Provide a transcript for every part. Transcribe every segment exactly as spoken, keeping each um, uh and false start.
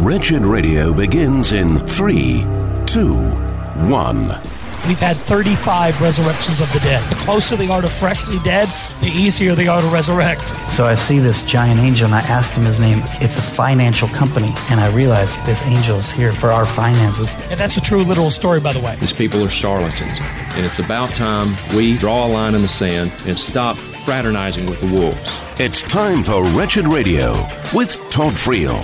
Wretched Radio begins in three, two, one. We've had thirty-five resurrections of the dead. The closer they are to freshly dead, the easier they are to resurrect. So I see this giant angel, and I asked him his name. It's a financial company, and I realized this angel is here for our finances. And that's a true literal story, by the way. These people are charlatans, and it's about time we draw a line in the sand and stop fraternizing with the wolves. It's time for Wretched Radio with Todd Friel.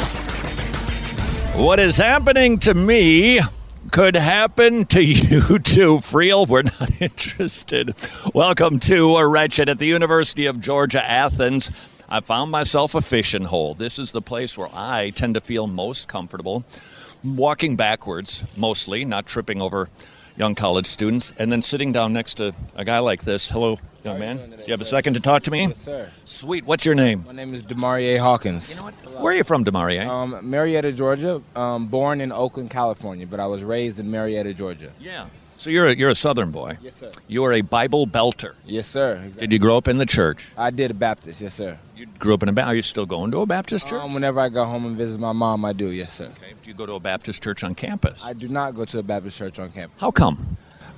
What is happening to me could happen to you too, Friel. We're not interested. Welcome to a Wretched at the University of Georgia, Athens. I found myself a fishing hole. This is the place where I tend to feel most comfortable, walking backwards, mostly, not tripping over young college students, and then sitting down next to a guy like this. Hello, young man. Do you have a second to talk to me? Yes, sir. Sweet. What's your name? My name is Demarie Hawkins. You know what? Where are you from, Demarie? Um, Marietta, Georgia. Um, born in Oakland, California, but I was raised in Marietta, Georgia. Yeah. So you're a, you're a Southern boy. Yes, sir. You are a Bible belter. Yes, sir. Exactly. Did you grow up in the church? I did a Baptist. Yes, sir. You grew up in a Baptist. Are you still going to a Baptist church? Um, whenever I go home and visit my mom, I do. Yes, sir. Okay. Do you go to a Baptist church on campus? I do not go to a Baptist church on campus. How come?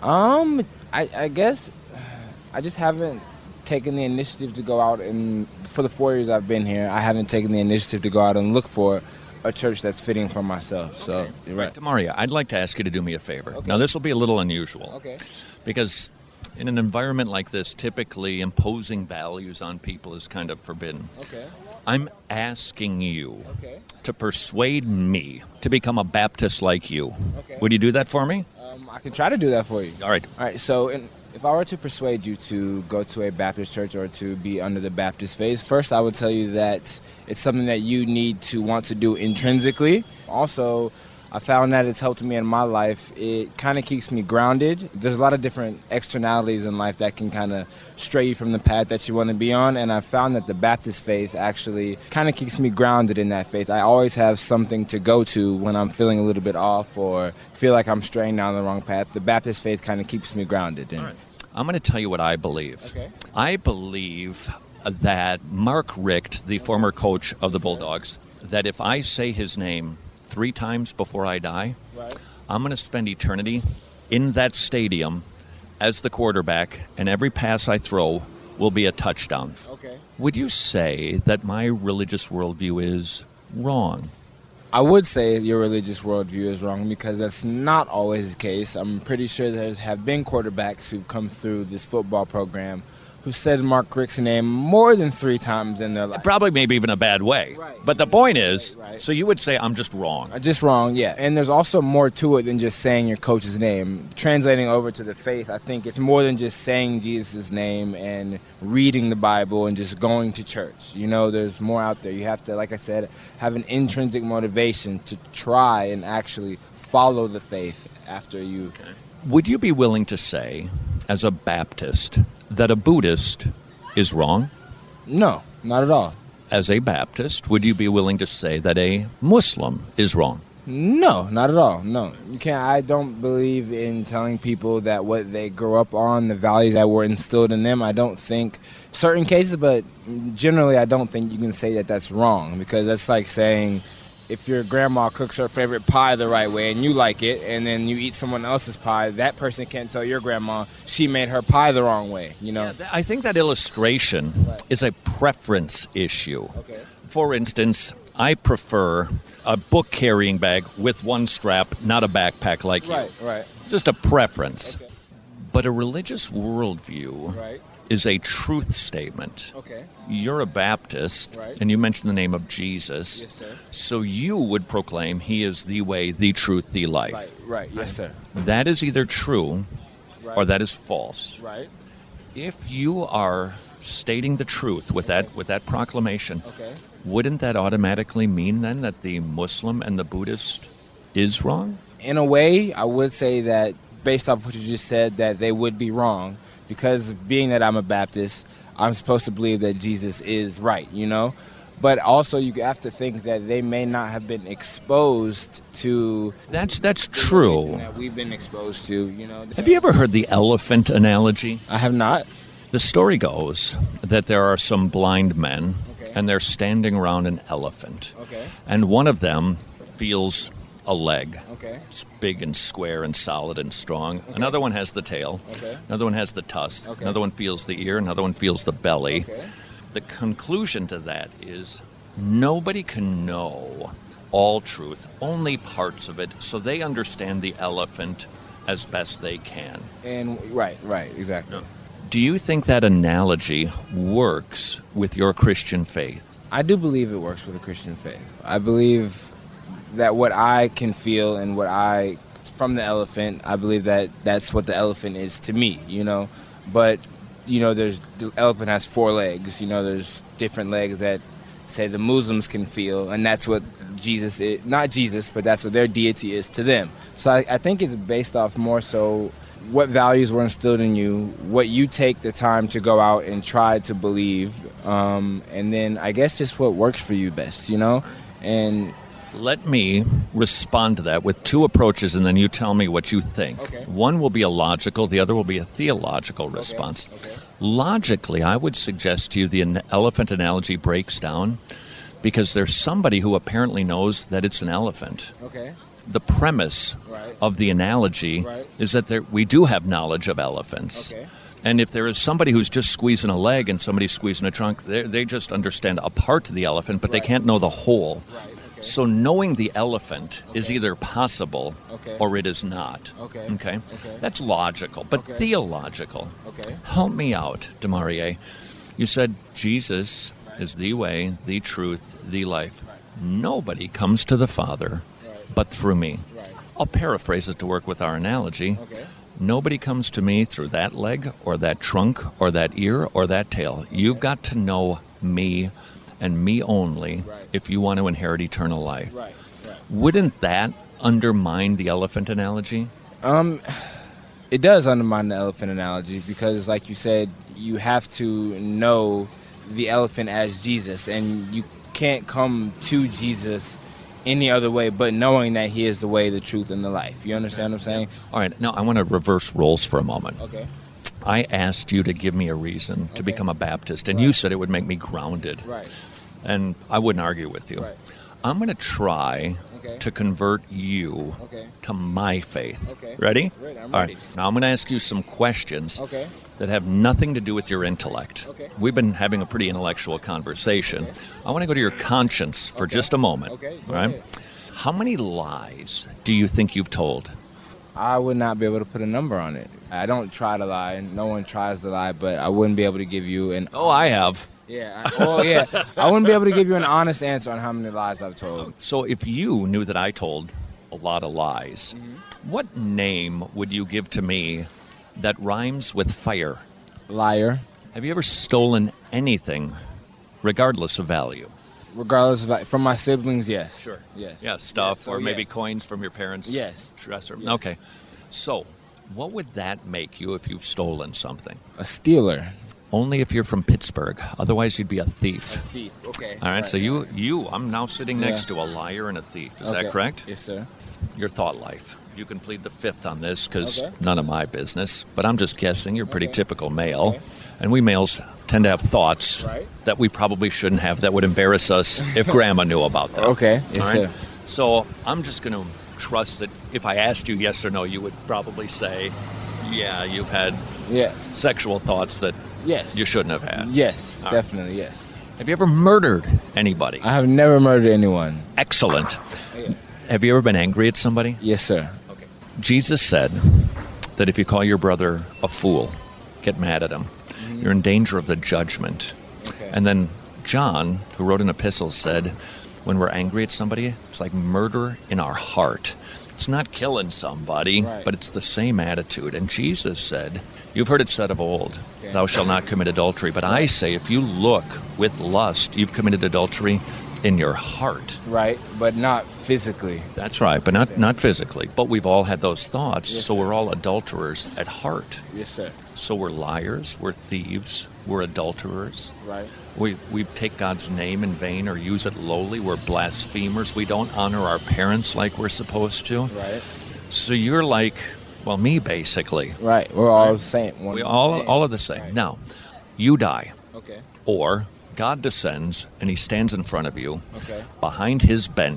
Um, I, I guess I just haven't taken the initiative to go out and, for the four years I've been here, I haven't taken the initiative to go out and look for a church that's fitting for myself. So, okay. You're right. Demarie, I'd like to ask you to do me a favor. Okay. Now, this will be a little unusual. Okay. Because in an environment like this, typically imposing values on people is kind of forbidden. Okay. I'm asking you Okay. to persuade me to become a Baptist like you. Okay. Would you do that for me? Um, I can try to do that for you. All right. All right, so in, if I were to persuade you to go to a Baptist church or to be under the Baptist faith, first I would tell you that it's something that you need to want to do intrinsically. Also, I found that it's helped me in my life. It kind of keeps me grounded. There's a lot of different externalities in life that can kind of stray you from the path that you want to be on, and I found that the Baptist faith actually kind of keeps me grounded in that faith. I always have something to go to when I'm feeling a little bit off or feel like I'm straying down the wrong path. The Baptist faith kind of keeps me grounded. All right. I'm going to tell you what I believe. Okay. I believe that Mark Richt, the former coach of the Bulldogs, that if I say his name three times before I die, Right. I'm going to spend eternity in that stadium as the quarterback, and every pass I throw will be a touchdown. Okay. Would you say that my religious worldview is wrong? I would say your religious worldview is wrong because that's not always the case. I'm pretty sure there have been quarterbacks who've come through this football program who said Mark Richt's name more than three times in their life. Probably maybe even a bad way. Right. But the point is, Right, right. so you would say I'm just wrong. Uh, Just wrong, yeah. And there's also more to it than just saying your coach's name. Translating over to the faith, I think it's more than just saying Jesus' name and reading the Bible and just going to church. You know, there's more out there. You have to, like I said, have an intrinsic motivation to try and actually follow the faith after you. Okay. Would you be willing to say, as a Baptist, that a Buddhist is wrong? No, not at all. As a Baptist, would you be willing to say that a Muslim is wrong? No, not at all. No, you can't. I don't believe in telling people that what they grow up on, the values that were instilled in them. I don't think certain cases, but generally, I don't think you can say that that's wrong because that's like saying if your grandma cooks her favorite pie the right way and you like it, and then you eat someone else's pie, that person can't tell your grandma she made her pie the wrong way. You know. Yeah, th- I think that illustration Right. is a preference issue. Okay. For instance, I prefer a book-carrying bag with one strap, not a backpack like Right. you. Right. Just a preference. Okay. But a religious worldview Right. is a truth statement. Okay. You're a Baptist, Right. and you mentioned the name of Jesus. Yes, sir. So you would proclaim he is the way, the truth, the life. Right. Right. Yes, sir. That is either true Right. or that is false. Right. If you are stating the truth with that with that proclamation, Okay. wouldn't that automatically mean then that the Muslim and the Buddhist is wrong? In a way, I would say that based off what you just said, that they would be wrong because being that I'm a Baptist, I'm supposed to believe that Jesus is right, you know? But also you have to think that they may not have been exposed to That's that's the true. religion that we've been exposed to, you know? Have you ever heard the elephant analogy? I have not. The story goes that there are some blind men, Okay. and they're standing around an elephant. Okay. And one of them feels a leg. Okay. It's big and square and solid and strong. Okay. Another one has the tail. Okay. Another one has the tusk. Okay. Another one feels the ear. Another one feels the belly. Okay. The conclusion to that is nobody can know all truth, only parts of it, so they understand the elephant as best they can. And right, right, exactly. Do you think that analogy works with your Christian faith? I do believe it works with a Christian faith. I believe that what I can feel and what I, from the elephant, I believe that that's what the elephant is to me, you know. But, you know, there's the elephant has four legs. You know, there's different legs that, say, the Muslims can feel, and that's what Jesus is, not Jesus, but that's what their deity is to them. So I, I think it's based off more so what values were instilled in you, what you take the time to go out and try to believe, um, and then I guess just what works for you best, you know? And let me respond to that with two approaches, and then you tell me what you think. Okay. One will be a logical, the other will be a theological response. Okay. Okay. Logically, I would suggest to you the an- elephant analogy breaks down because there's somebody who apparently knows that it's an elephant. Okay. The premise Right. of the analogy Right. is that there, we do have knowledge of elephants. Okay. And if there is somebody who's just squeezing a leg and somebody squeezing a trunk, they they just understand a part of the elephant, but Right. they can't know the whole. Right. Okay. So knowing the elephant is Okay. either possible Okay. or it is not. Okay. Okay? Okay. That's logical, but Okay. theological. Okay. Help me out, Demarie. You said Jesus is the way, the truth, the life. Nobody comes to the Father Right. but through me. Right. I'll paraphrase it to work with our analogy. Okay. Nobody comes to me through that leg or that trunk or that ear or that tail. You've got to know me and me only Right. if you want to inherit eternal life. Right. Right. Wouldn't that undermine the elephant analogy? Um, it does undermine the elephant analogy because, like you said, you have to know the elephant as Jesus, and you can't come to Jesus any other way but knowing that he is the way, the truth, and the life. You understand what I'm saying? All right, now I want to reverse roles for a moment. Okay. I asked you to give me a reason to Okay. become a Baptist, and Right. you said it would make me grounded. Right. And I wouldn't argue with you. Right. I'm going to try Okay. to convert you Okay. to my faith. Okay. Ready? Ready, I'm All ready. right. Now I'm going to ask you some questions Okay. that have nothing to do with your intellect. Okay. We've been having a pretty intellectual conversation. Okay. I want to go to your conscience for Okay. just a moment. Okay, go All right? ahead. How many lies do you think you've told? I would not be able to put a number on it. I don't try to lie. No one tries to lie, but I wouldn't be able to give you an. Oh, I have. Yeah. I, oh, yeah. I wouldn't be able to give you an honest answer on how many lies I've told. So if you knew that I told a lot of lies, Mm-hmm. what name would you give to me that rhymes with fire? Liar. Have you ever stolen anything, regardless of value? Regardless of from my siblings, yes. Sure. Yes. Yeah, stuff, Yes. So or maybe yes. coins from your parents' Yes. dresser. Yes. Okay. So, what would that make you if you've stolen something? A stealer. Only if you're from Pittsburgh. Otherwise, you'd be a thief. Thief. Okay. All right, so you, you, I'm now sitting Yeah. next to a liar and a thief. Is Okay. that correct? Yes, sir. Your thought life. You can plead the fifth on this because Okay. none of my business, but I'm just guessing. You're a pretty Okay. typical male. Okay. And we males tend to have thoughts Right. that we probably shouldn't have that would embarrass us if Grandma knew about them. Okay. Yes, All right? sir. So I'm just going to trust that if I asked you yes or no, you would probably say, yeah, you've had Yeah. sexual thoughts that Yes. you shouldn't have had. Yes. All right. Definitely. Yes. Have you ever murdered anybody? I have never murdered anyone. Excellent. Yes. Have you ever been angry at somebody? Yes, sir. Okay. Jesus said that if you call your brother a fool, get mad at him, you're in danger of the judgment. Okay. And then John, who wrote an epistle, said, when we're angry at somebody, it's like murder in our heart. It's not killing somebody, Right. but it's the same attitude. And Jesus said, you've heard it said of old, Okay. thou shalt not commit adultery. But I say, if you look with lust, you've committed adultery in your heart. Right, but not physically. That's right, but not, not physically. But we've all had those thoughts, Yes, so sir. we're all adulterers at heart. Yes, sir. So we're liars, we're thieves, we're adulterers. Right. We we take God's name in vain or use it lowly. We're blasphemers. We don't honor our parents like we're supposed to. Right. So you're like, well, me basically. Right. We're all the same. One We all man. all are the same. Right. Now, you die, Okay. or God descends and He stands in front of you, Okay. behind His bench,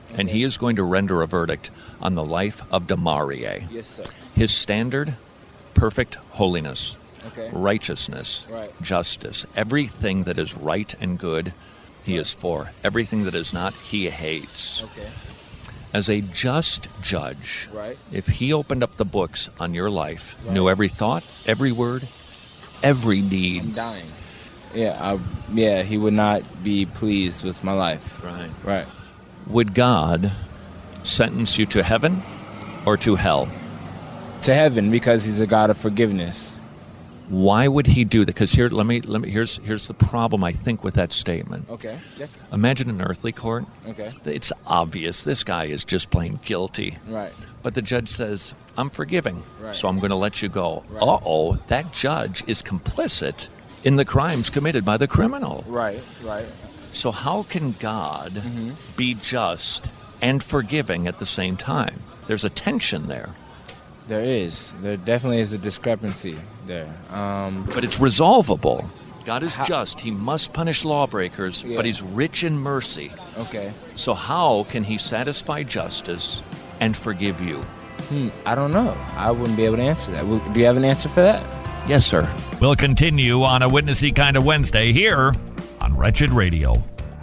and he is going to render a verdict on the life of Demarie. Yes, sir. His standard, perfect holiness, Okay. righteousness, Right. justice. Everything that is right and good, he is for. Everything that is not, he hates. Okay. As a just judge, Right. if he opened up the books on your life, Right. knew every thought, every word, every I'm deed. dying. Yeah, I, yeah, he would not be pleased with my life. Right. Right. Would God sentence you to heaven or to hell? To heaven, because he's a God of forgiveness. Why would he do that? Because here, let me, let me. Here's here's the problem I think with that statement. Okay. Yeah. Imagine an earthly court. Okay. It's obvious this guy is just plain guilty. Right. But the judge says, "I'm forgiving, Right. so I'm going to let you go." Right. Uh oh, that judge is complicit in the crimes committed by the criminal. Right. Right. So how can God Mm-hmm. be just and forgiving at the same time? There's a tension there. There is. There definitely is a discrepancy there. Um, But it's resolvable. God is How- just. He must punish lawbreakers, Yeah. but he's rich in mercy. okay. So how can he satisfy justice and forgive you? Hmm, I don't know. I wouldn't be able to answer that. Would- Do you have an answer for that? Yes, sir. We'll continue on a Witnessy Kind of Wednesday here on Wretched Radio.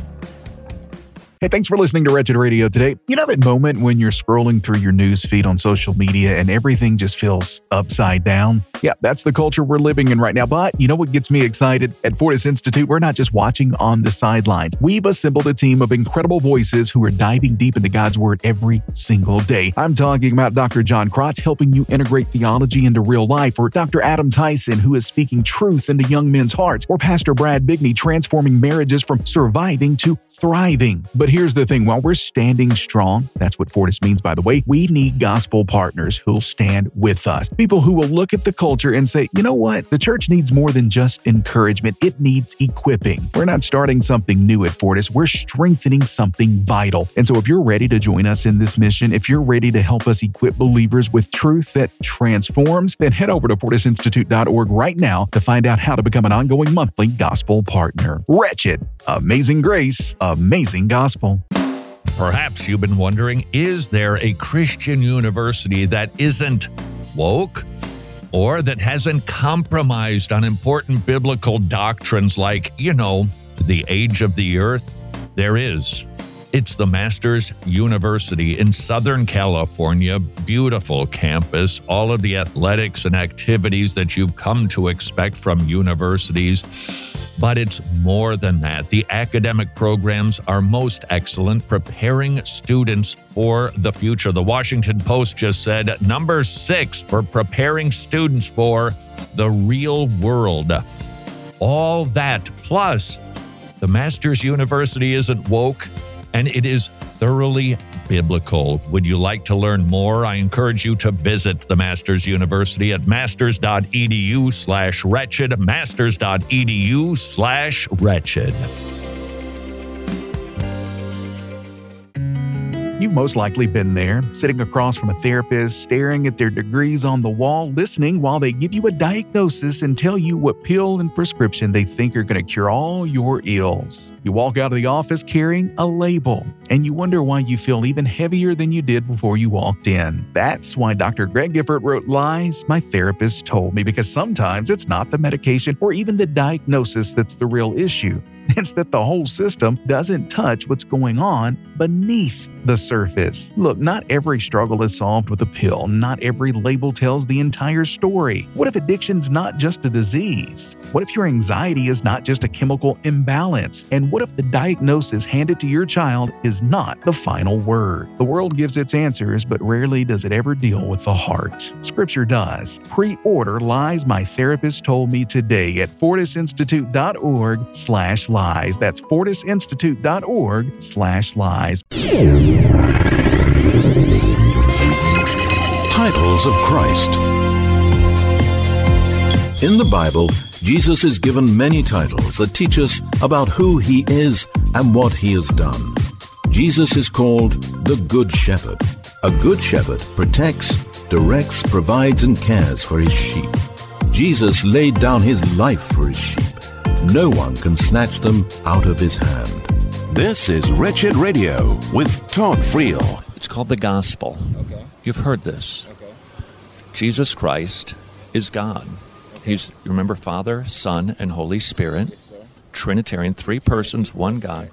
Hey, thanks for listening to Wretched Radio today. You know that moment when you're scrolling through your news feed on social media and everything just feels upside down? Yeah, that's the culture we're living in right now. But you know what gets me excited? At Fortis Institute, we're not just watching on the sidelines. We've assembled a team of incredible voices who are diving deep into God's Word every single day. I'm talking about Doctor John Krotz helping you integrate theology into real life, or Doctor Adam Tyson, who is speaking truth into young men's hearts, or Pastor Brad Bigney transforming marriages from surviving to thriving. But here's the thing, while we're standing strong, that's what Fortis means, by the way, we need gospel partners who'll stand with us. People who will look at the culture and say, you know what? The church needs more than just encouragement. It needs equipping. We're not starting something new at Fortis. We're strengthening something vital. And so if you're ready to join us in this mission, if you're ready to help us equip believers with truth that transforms, then head over to fortis institute dot org right now to find out how to become an ongoing monthly gospel partner. Wretched, amazing grace, amazing gospel. Perhaps you've been wondering, is there a Christian university that isn't woke or that hasn't compromised on important biblical doctrines like, you know, the age of the earth? There is. It's the Masters University in Southern California. Beautiful campus, all of the athletics and activities that you've come to expect from universities. But it's more than that. The academic programs are most excellent, preparing students for the future. The Washington Post just said number six for preparing students for the real world. All that, plus the Masters University isn't woke, and it is thoroughly biblical. Would you like to learn more? I encourage you to visit the Masters University at masters.edu slash wretched, masters.edu slash wretched. You've most likely been there, sitting across from a therapist, staring at their degrees on the wall, listening while they give you a diagnosis and tell you what pill and prescription they think are going to cure all your ills. You walk out of the office carrying a label, and you wonder why you feel even heavier than you did before you walked in. That's why Doctor Greg Gifford wrote Lies My Therapist Told Me, because sometimes it's not the medication or even the diagnosis that's the real issue. It's that the whole system doesn't touch what's going on beneath the surface. Look, not every struggle is solved with a pill. Not every label tells the entire story. What if addiction's not just a disease? What if your anxiety is not just a chemical imbalance? And what if the diagnosis handed to your child is not the final word? The world gives its answers, but rarely does it ever deal with the heart. Scripture does. Pre-order Lies My Therapist Told Me today at fortis institute dot org slash lies. That's fortis institute dot org slash lies. Titles of Christ. In the Bible, Jesus is given many titles that teach us about who he is and what he has done. Jesus is called the Good Shepherd. A good shepherd protects, directs, provides, and cares for his sheep. Jesus laid down his life for his sheep. No one can snatch them out of his hand. This is Wretched Radio with Todd Friel. It's called the gospel. Okay. You've heard this. Okay. Jesus Christ is God. Okay. He's, remember, Father, Son, and Holy Spirit. Yes, sir. Trinitarian, three persons, one God.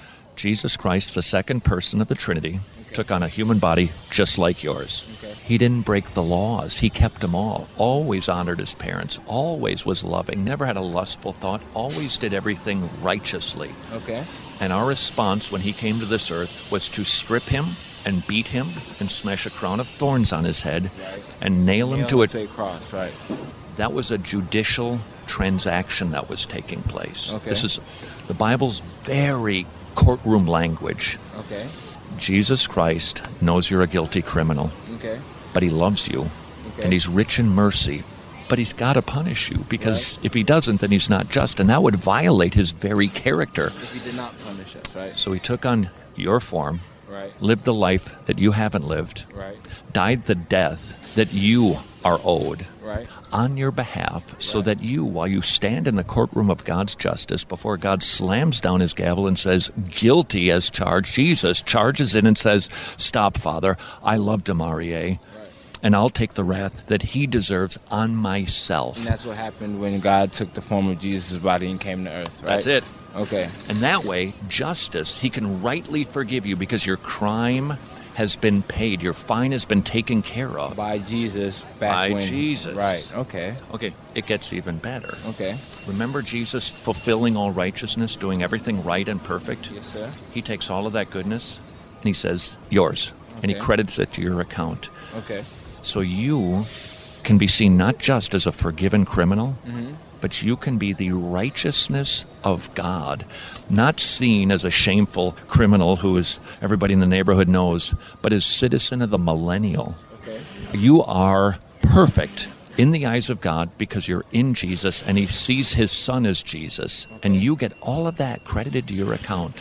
Jesus Christ, the second person of the Trinity, okay. took on a human body just like yours. Okay. He didn't break the laws. He kept them all. Always honored his parents. Always was loving. Never had a lustful thought. Always did everything righteously. Okay. And our response when he came to this earth was to strip him and beat him and smash a crown of thorns on his head Right. and nail him Nail to him it. to a cross, right. That was a judicial transaction that was taking place. Okay. This is the Bible's very courtroom language. Okay. Jesus Christ knows you're a guilty criminal, Okay. but he loves you, Okay. and he's rich in mercy. But he's got to punish you, because Right. if he doesn't, then he's not just, and that would violate his very character. If he did not punish us, right? So he took on your form, Right. lived the life that you haven't lived, Right. died the death that you are owed Right. on your behalf, so Right. that you, while you stand in the courtroom of God's justice, before God slams down his gavel and says, guilty as charged, Jesus charges in and says, stop, Father, I love Demarie, and I'll take the wrath that he deserves on myself. And that's what happened when God took the form of Jesus' body and came to earth, right? That's it. Okay. And that way, justice, he can rightly forgive you because your crime has been paid. Your fine has been taken care of. By Jesus back By when. Jesus. Right. Okay. Okay, it gets even better. Okay. Remember Jesus fulfilling all righteousness, doing everything right and perfect? Yes, sir. He takes all of that goodness and he says, yours. And he Okay. credits it to your account. Okay. So you can be seen not just as a forgiven criminal, Mm-hmm. but you can be the righteousness of God, not seen as a shameful criminal who is everybody in the neighborhood knows, but as citizen of the millennial. Okay. You are perfect in the eyes of God because you're in Jesus and he sees his son as Jesus, and you get all of that credited to your account.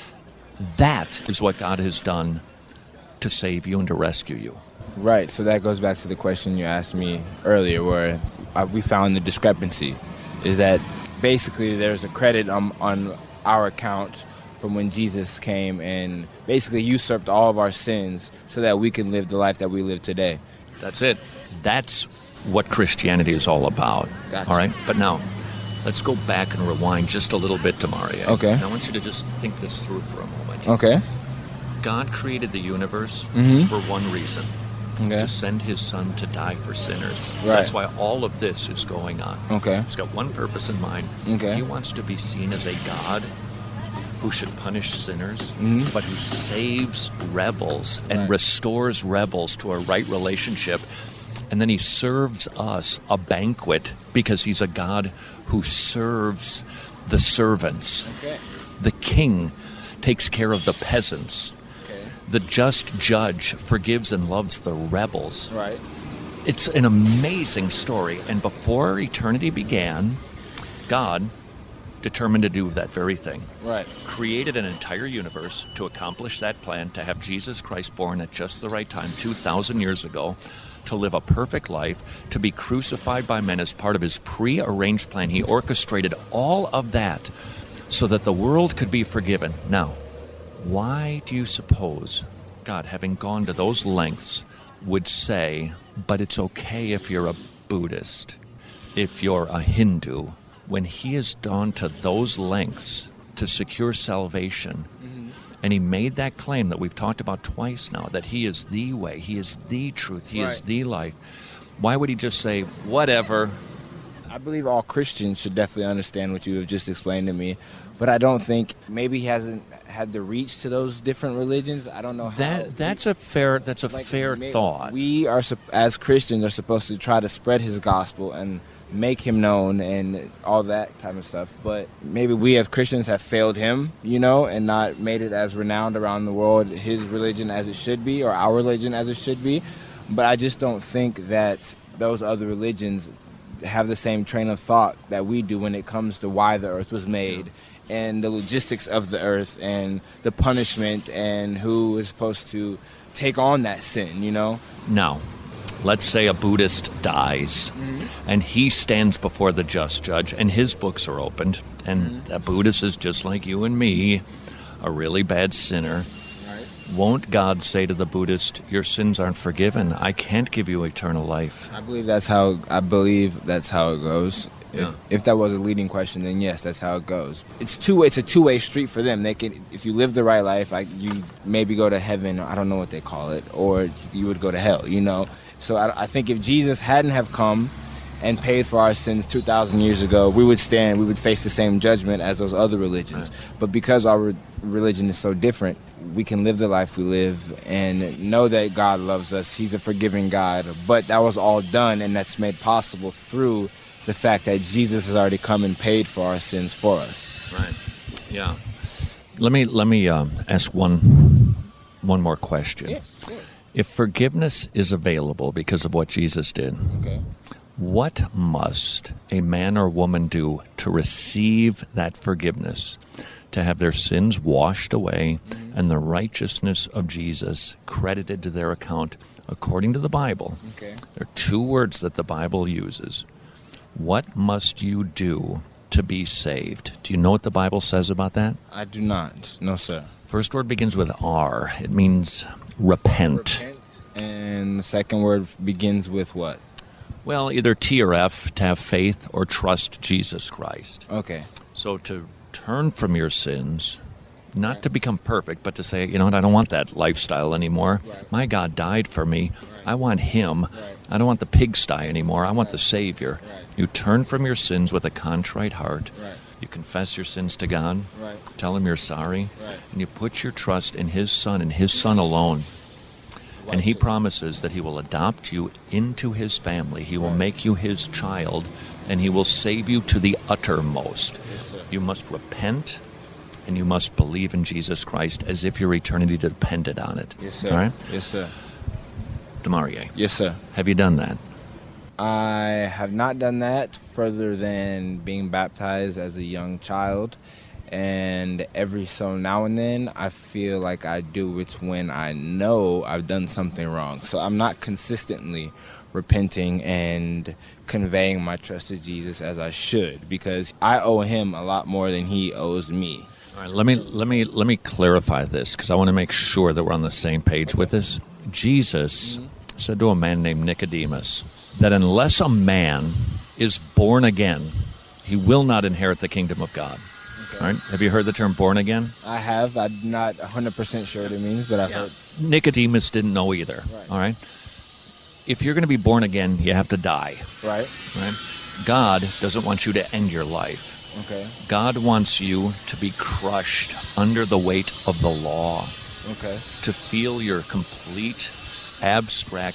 That is what God has done to save you and to rescue you. Right. So that goes back to the question you asked me earlier, where uh, we found the discrepancy. Is that basically there's a credit on, on our account from when Jesus came and basically usurped all of our sins so that we can live the life that we live today. That's it. That's what Christianity is all about. Gotcha. All right? But now, let's go back and rewind just a little bit to Maria. Okay. And I want you to just think this through for a moment. Okay. God created the universe Mhm. for one reason. Okay. To send his son to die for sinners. Right. That's why all of this is going on. Okay. He's got one purpose in mind. Okay. He wants to be seen as a God who should punish sinners, Mhm. but who saves rebels and Right. restores rebels to a right relationship. And then he serves us a banquet because he's a God who serves the servants. Okay. The king takes care of the peasants. The just judge forgives and loves the rebels. Right. It's an amazing story. And before eternity began, God determined to do that very thing. Right. Created an entire universe to accomplish that plan, to have Jesus Christ born at just the right time, two thousand years ago, to live a perfect life, to be crucified by men as part of his pre-arranged plan. He orchestrated all of that so that the world could be forgiven. Now, why do you suppose God, having gone to those lengths, would say, but it's okay if you're a Buddhist, if you're a Hindu, when he has gone to those lengths to secure salvation? Mm-hmm. And he made that claim that we've talked about twice now, that he is the way, he is the truth, he Right. is the life. Why would he just say, whatever? I believe all Christians should definitely understand what you have just explained to me, but I don't think maybe he hasn't had the reach to those different religions. I don't know how. That that's a fair that's a Like, fair may- thought. We are, sup- as Christians, are supposed to try to spread his gospel and make him known and all that kind of stuff. But maybe we as Christians have failed him, you know, and not made it as renowned around the world, his religion as it should be, or our religion as it should be. But I just don't think that those other religions have the same train of thought that we do when it comes to why the earth was made and the logistics of the earth and the punishment and who is supposed to take on that sin, you know? Now, let's say a Buddhist dies, mm-hmm. and he stands before the just judge, and his books are opened, and mm-hmm. a Buddhist is just like you and me, a really bad sinner, won't God say to the Buddhist, your sins aren't forgiven, I can't give you eternal life? I believe that's how I believe that's how it goes. Yeah. If, if that was a leading question, then yes, that's how it goes. It's two. It's a two-way street for them. They can, if you live the right life, like you maybe go to heaven. I don't know what they call it, or you would go to hell. You know. So I, I think if Jesus hadn't have come and paid for our sins two thousand years ago, we would stand. We would face the same judgment as those other religions. Right. But because our re- religion is so different, we can live the life we live and know that God loves us. He's a forgiving God. But that was all done, and that's made possible through the fact that Jesus has already come and paid for our sins for us. Right. Yeah. Let me let me um, ask one one more question. Yes. Sure. If forgiveness is available because of what Jesus did, okay, what must a man or woman do to receive that forgiveness, to have their sins washed away mm-hmm. and the righteousness of Jesus credited to their account according to the Bible? Okay. There are two words that the Bible uses. What must you do to be saved? Do you know what the Bible says about that? I do not. No, sir. First word begins with R. It means repent. Repent. And the second word begins with what? Well, either T or F, to have faith or trust Jesus Christ. Okay. So to turn from your sins, not right. to become perfect, but to say, you know what, I don't want that lifestyle anymore. Right. My God died for me. Right. I want Him. Right. I don't want the pigsty anymore. I want right. the Savior. Right. You turn from your sins with a contrite heart. Right. You confess your sins to God. Right. Tell Him you're sorry. Right. And you put your trust in His Son and His Son alone. And He promises that He will adopt you into His family. He will right. make you His child, and He will save you to the uttermost. Yes, you must repent, and you must believe in Jesus Christ as if your eternity depended on it. Yes, sir. All right? Yes, sir. Demarie. Yes, sir. Have you done that? I have not done that further than being baptized as a young child. And every so now and then, I feel like I do. It's when I know I've done something wrong. So I'm not consistently repenting and conveying my trust to Jesus as I should, because I owe Him a lot more than He owes me. All right, let me let me let me clarify this, because I want to make sure that we're on the same page with this. Jesus mm-hmm. said to a man named Nicodemus that unless a man is born again, he will not inherit the kingdom of God. All right. Have you heard the term born again? I have. I'm not one hundred percent sure what it means, but I've yeah. heard. Nicodemus didn't know either. Right. All right. If you're going to be born again, you have to die. Right. Right. God doesn't want you to end your life. Okay. God wants you to be crushed under the weight of the law. Okay. To feel your complete, abstract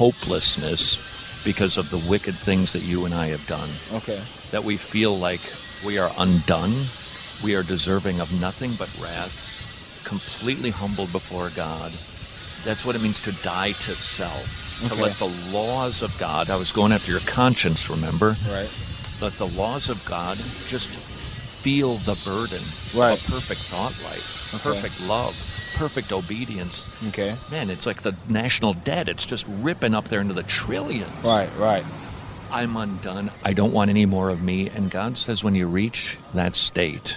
hopelessness because of the wicked things that you and I have done. Okay. That we feel like we are undone. We are deserving of nothing but wrath, completely humbled before God. That's what it means to die to self, to okay. let the laws of God, I was going after your conscience, remember? Right. Let the laws of God just feel the burden right. of a perfect thought life, okay. perfect love, perfect obedience. Okay. Man, it's like the national debt. It's just ripping up there into the trillions. Right, right. I'm undone. I don't want any more of me. And God says when you reach that state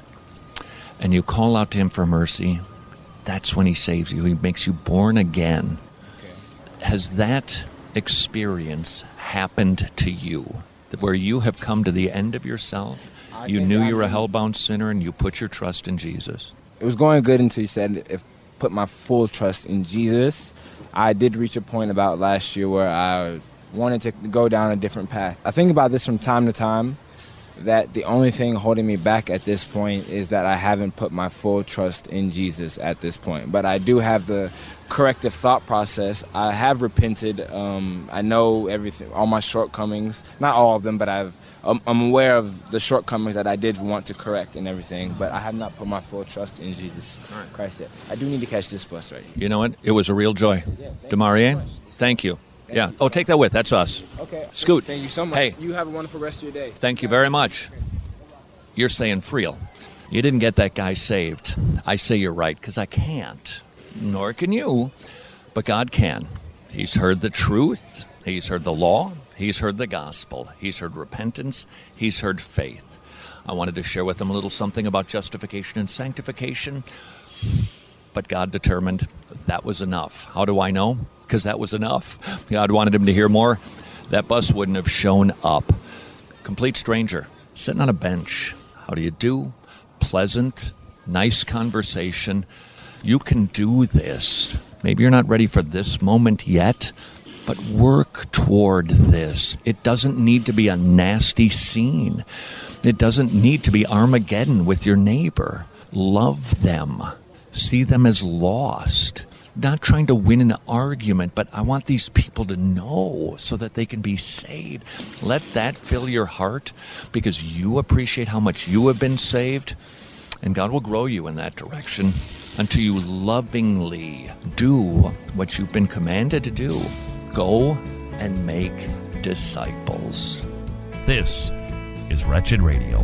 and you call out to Him for mercy, that's when He saves you. He makes you born again. Okay. Has that experience happened to you, where you have come to the end of yourself? I you knew I you were a hellbound sinner and you put your trust in Jesus? It was going good until you said, if put my full trust in Jesus. I did reach a point about last year where I wanted to go down a different path. I think about this from time to time, that the only thing holding me back at this point is that I haven't put my full trust in Jesus at this point. But I do have the corrective thought process. I have repented. Um, I know everything, all my shortcomings, not all of them, but I've, um, I'm aware of the shortcomings that I did want to correct and everything, but I have not put my full trust in Jesus right. Christ yet. I do need to catch this bus right here. You know what? It was a real joy. Yeah, Demarie, thank you. Thank yeah. You. Oh, take that with. That's us. Okay. Scoot. Thank you so much. Hey. You have a wonderful rest of your day. Thank you very much. You're saying Friel, you didn't get that guy saved. I say you're right, because I can't. Nor can you. But God can. He's heard the truth. He's heard the law. He's heard the gospel. He's heard repentance. He's heard faith. I wanted to share with them a little something about justification and sanctification. But God determined that was enough. How do I know? Because that was enough. God wanted him to hear more. That bus wouldn't have shown up. Complete stranger, sitting on a bench. How do you do? Pleasant, nice conversation. You can do this. Maybe you're not ready for this moment yet, but work toward this. It doesn't need to be a nasty scene. It doesn't need to be Armageddon with your neighbor. Love them. See them as lost. Not trying to win an argument, but I want these people to know so that they can be saved. Let that fill your heart because you appreciate how much you have been saved, and God will grow you in that direction until you lovingly do what you've been commanded to do. Go and make disciples. This is Wretched Radio.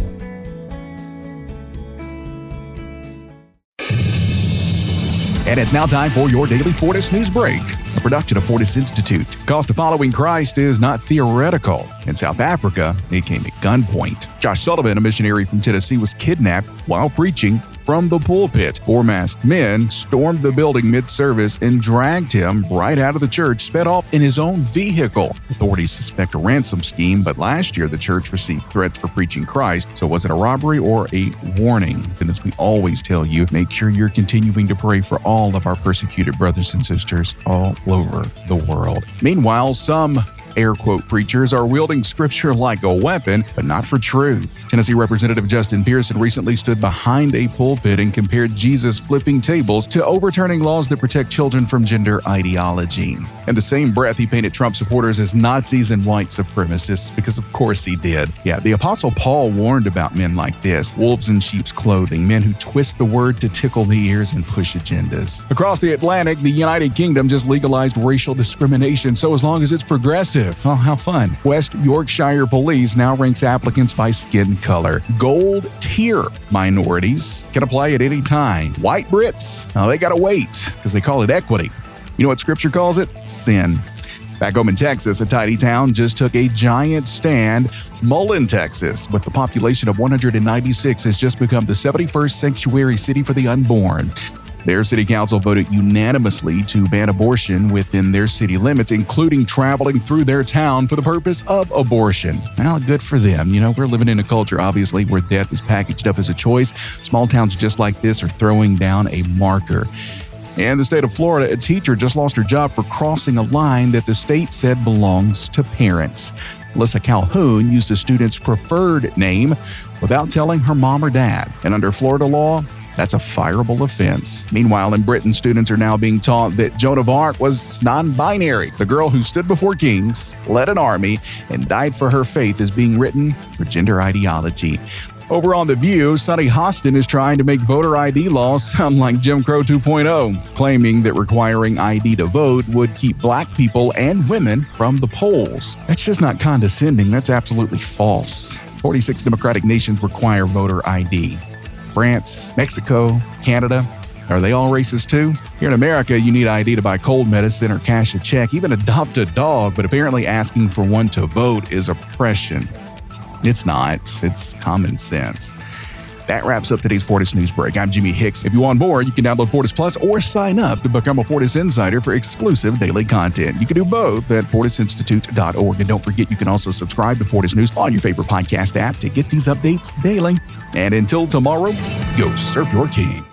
And it's now time for your daily Fortis News Break, a production of Fortis Institute. Cost of following Christ is not theoretical. In South Africa, it came at gunpoint. Josh Sullivan, a missionary from Tennessee, was kidnapped while preaching from the pulpit. Four masked men stormed the building mid-service and dragged him right out of the church, sped off in his own vehicle. Authorities suspect a ransom scheme, but last year the church received threats for preaching Christ, so was it a robbery or a warning? And as we always tell you, make sure you're continuing to pray for all of our persecuted brothers and sisters all over the world. Meanwhile, some air quote preachers are wielding scripture like a weapon, but not for truth. Tennessee Representative Justin Pearson recently stood behind a pulpit and compared Jesus flipping tables to overturning laws that protect children from gender ideology. In the same breath, he painted Trump supporters as Nazis and white supremacists, because of course he did. Yeah, the Apostle Paul warned about men like this, wolves in sheep's clothing, men who twist the word to tickle the ears and push agendas. Across the Atlantic, the United Kingdom just legalized racial discrimination, so as long as it's progressive. Oh, how fun. West Yorkshire Police now ranks applicants by skin color. Gold tier minorities can apply at any time. White Brits, now they gotta wait because they call it equity. You know what scripture calls it? Sin. Back home in Texas, a tiny town just took a giant stand. Mullen, Texas, with a population of one hundred ninety-six, has just become the seventy-first sanctuary city for the unborn. Their city council voted unanimously to ban abortion within their city limits, including traveling through their town for the purpose of abortion. Well, good for them. You know, we're living in a culture, obviously, where death is packaged up as a choice. Small towns just like this are throwing down a marker. In the state of Florida, a teacher just lost her job for crossing a line that the state said belongs to parents. Melissa Calhoun used a student's preferred name without telling her mom or dad. And under Florida law, that's a fireable offense. Meanwhile, in Britain, students are now being taught that Joan of Arc was non-binary. The girl who stood before kings, led an army, and died for her faith is being written for gender ideology. Over on The View, Sonny Hostin is trying to make voter I D laws sound like Jim Crow two point oh, claiming that requiring I D to vote would keep black people and women from the polls. That's just not condescending. That's absolutely false. forty-six democratic nations require voter I D. France, Mexico, Canada, are they all racist too? Here in America, you need I D to buy cold medicine or cash a check, even adopt a dog, but apparently asking for one to vote is oppression. It's not. It's common sense. That wraps up today's Fortis News Break. I'm Jimmy Hicks. If you want more, you can download Fortis Plus or sign up to become a Fortis Insider for exclusive daily content. You can do both at fortis institute dot org. And don't forget, you can also subscribe to Fortis News on your favorite podcast app to get these updates daily. And until tomorrow, go serve your king.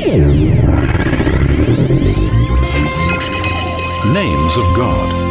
Names of God.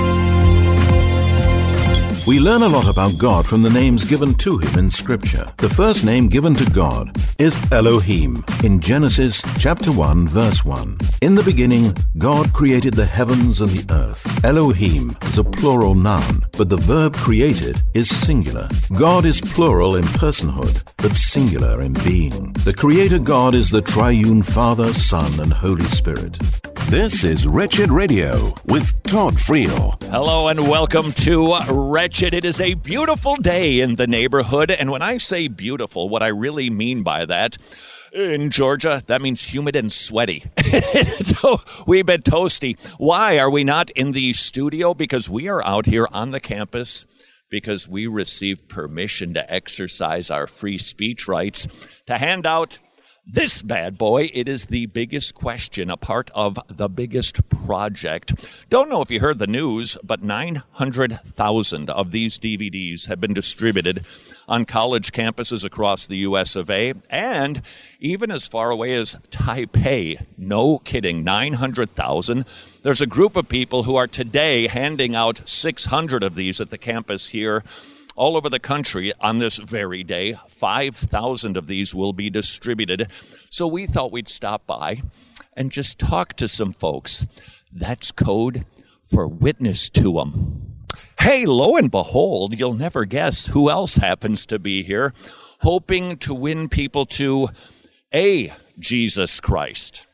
We learn a lot about God from the names given to him in Scripture. The first name given to God is Elohim in Genesis chapter one, verse one. In the beginning, God created the heavens and the earth. Elohim is a plural noun, but the verb created is singular. God is plural in personhood, but singular in being. The Creator God is the triune Father, Son, and Holy Spirit. This is Wretched Radio with Todd Friel. Hello and welcome to Wretched. It is a beautiful day in the neighborhood, and when I say beautiful, what I really mean by that, in Georgia, that means humid and sweaty. So we've been toasty. Why are we not in the studio? Because we are out here on the campus because we received permission to exercise our free speech rights to hand out This bad boy, it is the biggest question, a part of the biggest project. Don't know if you heard the news, but nine hundred thousand of these D V Ds have been distributed on college campuses across the U S of A, and even as far away as Taipei. No kidding, nine hundred thousand. There's a group of people who are today handing out six hundred of these at the campus here all over the country on this very day. five thousand of these will be distributed. So we thought we'd stop by and just talk to some folks. That's code for witness to them. Hey, lo and behold, you'll never guess who else happens to be here, hoping to win people to a Jesus Christ.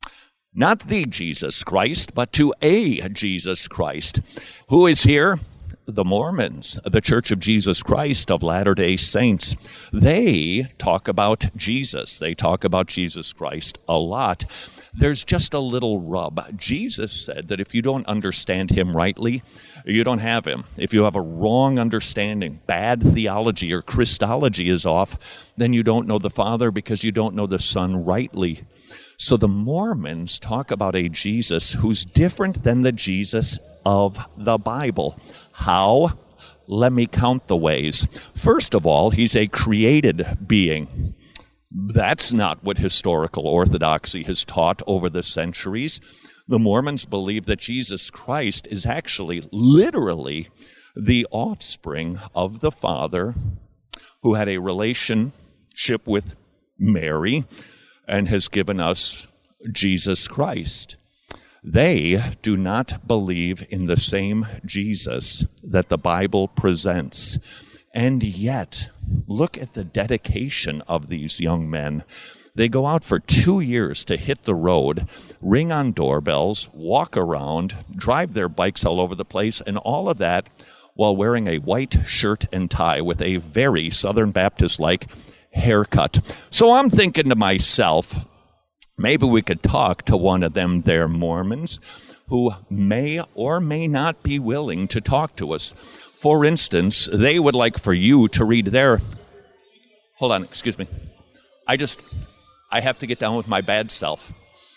Not the Jesus Christ, but to a Jesus Christ. Who is here? The Mormons, the Church of Jesus Christ of Latter-day Saints. They talk about Jesus. They talk about Jesus Christ a lot. There's just a little rub. Jesus said that if you don't understand him rightly, you don't have him. If you have a wrong understanding, bad theology, or Christology is off, then you don't know the Father because you don't know the Son rightly. So the Mormons talk about a Jesus who's different than the Jesus of the Bible. How? Let me count the ways. First of all, he's a created being. That's not what historical orthodoxy has taught over the centuries. The Mormons believe that Jesus Christ is actually literally the offspring of the Father who had a relationship with Mary and has given us Jesus Christ. They do not believe in the same Jesus that the Bible presents. And yet, look at the dedication of these young men. They go out for two years to hit the road, ring on doorbells, walk around, drive their bikes all over the place, and all of that while wearing a white shirt and tie with a very Southern Baptist-like haircut. So I'm thinking to myself, maybe we could talk to one of them there Mormons who may or may not be willing to talk to us. For instance, they would like for you to read their... Hold on, excuse me. I just... I have to get down with my bad self.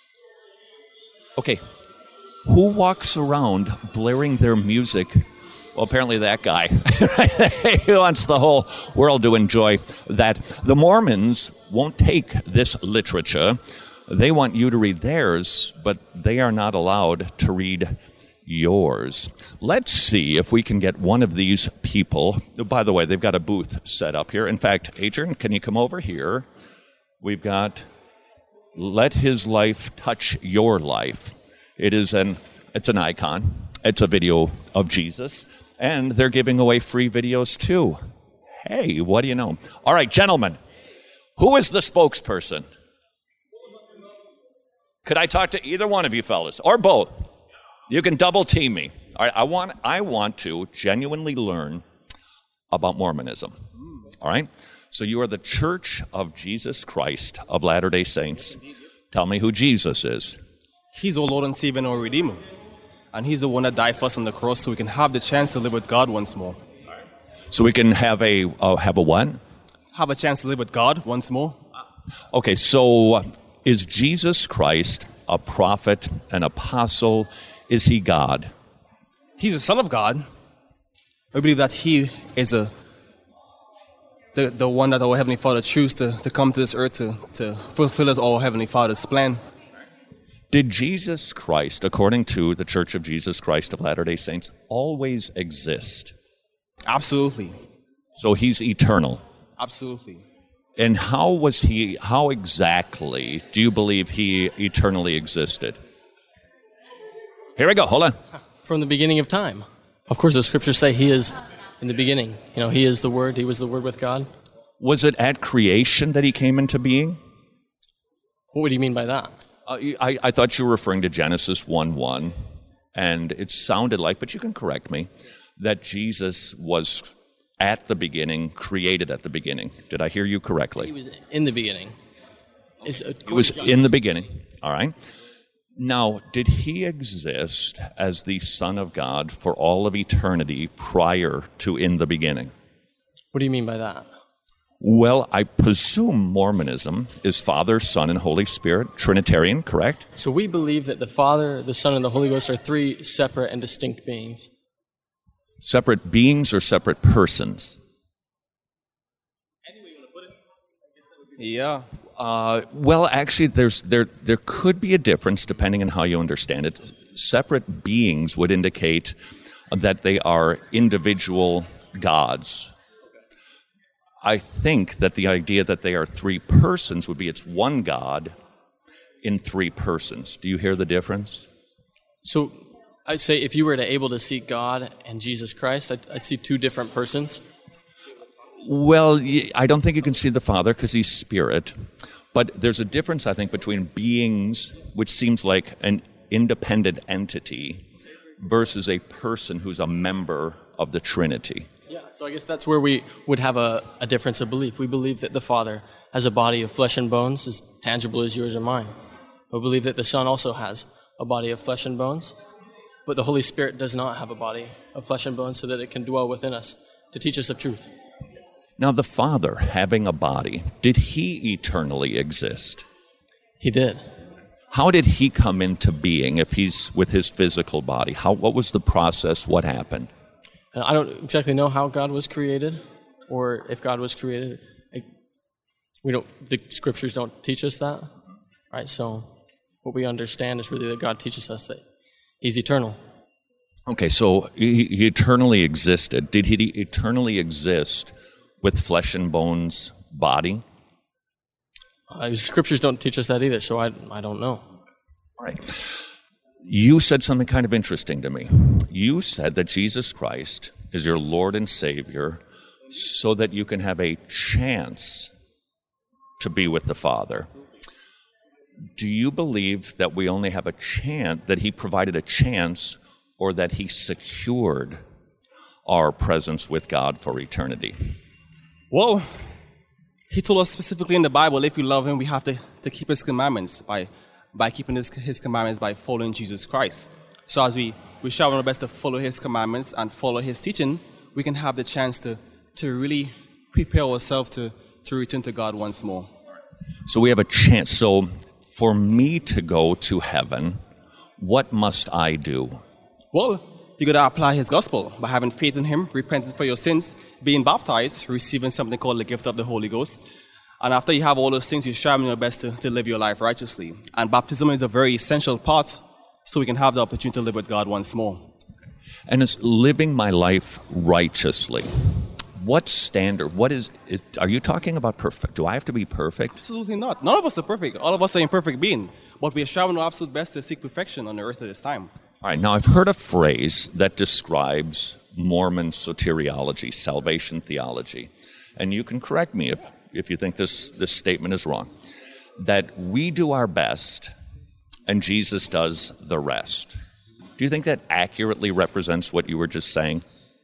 Okay. Who walks around blaring their music? Well, apparently that guy. He wants the whole world to enjoy that. The Mormons won't take this literature. They want you to read theirs, but they are not allowed to read yours. Let's see if we can get one of these people. By the way, they've got a booth set up here. In fact, Adrian, can you come over here? We've got Let His Life Touch Your Life. It is an, it's an icon. It's a video of Jesus. And they're giving away free videos too. Hey, what do you know? All right, gentlemen, who is the spokesperson? Could I talk to either one of you fellas, or both? You can double team me. All right, I want, I want to genuinely learn about Mormonism. All right? So you are the Church of Jesus Christ of Latter-day Saints. Tell me who Jesus is. He's our Lord and Savior and our Redeemer. And he's the one that died for us on the cross so we can have the chance to live with God once more. So we can have a, uh, have a what? Have a chance to live with God once more. Okay, so is Jesus Christ a prophet, an apostle? Is he God? He's the Son of God. I believe that he is a the, the one that our Heavenly Father chose to, to come to this earth to, to fulfill us our Heavenly Father's plan. Did Jesus Christ, according to the Church of Jesus Christ of Latter-day Saints, always exist? Absolutely. So he's eternal? Absolutely. And how was he, how exactly do you believe he eternally existed? Here we go, hold on. From the beginning of time. Of course, the scriptures say he is in the beginning. You know, he is the Word, he was the Word with God. Was it at creation that he came into being? What do you mean by that? Uh, I, I thought you were referring to Genesis one one, and it sounded like, but you can correct me, that Jesus was at the beginning, created at the beginning. Did I hear you correctly? He was in the beginning. It's, uh, He was in the beginning, all right. Now, did he exist as the Son of God for all of eternity prior to in the beginning? What do you mean by that? Well, I presume Mormonism is Father, Son, and Holy Spirit, Trinitarian, correct? So we believe that the Father, the Son, and the Holy Ghost are three separate and distinct beings. Separate beings or separate persons? Yeah. Uh, well, actually, there's there there could be a difference depending on how you understand it. Separate beings would indicate that they are individual gods. I think that the idea that they are three persons would be it's one God in three persons. Do you hear the difference? So I'd say if you were to able to see God and Jesus Christ, I'd, I'd see two different persons. Well, I don't think you can see the Father because he's spirit. But there's a difference, I think, between beings, which seems like an independent entity, versus a person who's a member of the Trinity. Yeah, so I guess that's where we would have a, a difference of belief. We believe that the Father has a body of flesh and bones, as tangible as yours or mine. We believe that the Son also has a body of flesh and bones, but the Holy Spirit does not have a body of flesh and bones so that it can dwell within us to teach us of truth. Now, the Father having a body, did he eternally exist? He did. How did he come into being if he's with his physical body? How? What was the process? What happened? And I don't exactly know how God was created, or if God was created. We don't. The scriptures don't teach us that, right? So, what we understand is really that God teaches us that he's eternal. Okay, so he, he eternally existed. Did he eternally exist with flesh and bones body? Uh, scriptures don't teach us that either, so I I don't know. All right. You said something kind of interesting to me. You said that Jesus Christ is your Lord and Savior so that you can have a chance to be with the Father. Do you believe that we only have a chance, that he provided a chance, or that he secured our presence with God for eternity? Well, he told us specifically in the Bible, if we love him, we have to, to keep his commandments by by keeping his, his commandments, by following Jesus Christ. So as we, we shall our best to follow his commandments and follow his teaching, we can have the chance to, to really prepare ourselves to, to return to God once more. So we have a chance. So for me to go to heaven, what must I do? Well, you got to apply his gospel by having faith in him, repenting for your sins, being baptized, receiving something called the gift of the Holy Ghost. And after you have all those things, you're striving your best to, to live your life righteously. And baptism is a very essential part so we can have the opportunity to live with God once more. And it's living my life righteously. What standard, what is, is, are you talking about perfect? Do I have to be perfect? Absolutely not. None of us are perfect. All of us are imperfect beings. But we are striving our absolute best to seek perfection on the earth at this time. All right, now I've heard a phrase that describes Mormon soteriology, salvation theology. And you can correct me if if you think this, this statement is wrong, that we do our best and Jesus does the rest. Do you think that accurately represents what you were just saying?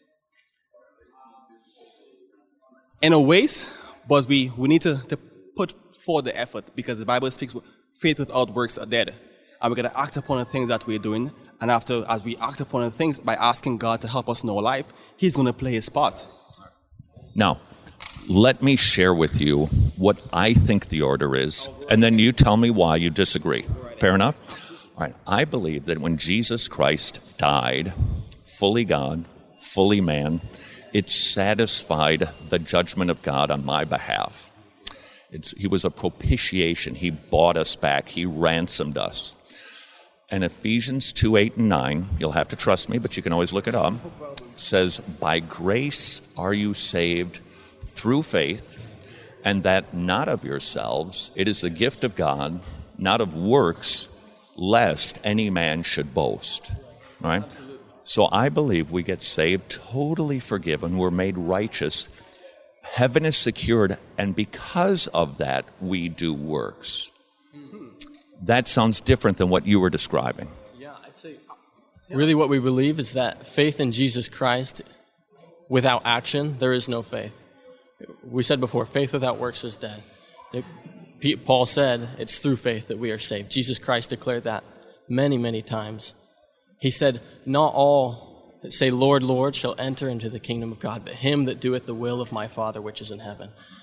In a ways, but we, we need to, to put forth the effort because the Bible speaks faith without works are dead. And we're going to act upon the things that we're doing. And after, as we act upon the things by asking God to help us in our life, he's going to play his part. Now, let me share with you what I think the order is, and then you tell me why you disagree. Fair enough? All right. I believe that when Jesus Christ died, fully God, fully man, it satisfied the judgment of God on my behalf. It's, he was a propitiation. He bought us back. He ransomed us. And Ephesians two, eight, and nine, you'll have to trust me, but you can always look it up, says, by grace are you saved through faith, and that not of yourselves. It is the gift of God, not of works, lest any man should boast. All right? So I believe we get saved, totally forgiven, we're made righteous. Heaven is secured, and because of that, we do works. That sounds different than what you were describing. Yeah, I'd say really what we believe is that faith in Jesus Christ, without action, there is no faith. We said before, faith without works is dead. It, Paul said it's through faith that we are saved. Jesus Christ declared that many, many times. He said, not all that say, Lord, Lord, shall enter into the kingdom of God, but him that doeth the will of my Father which is in heaven.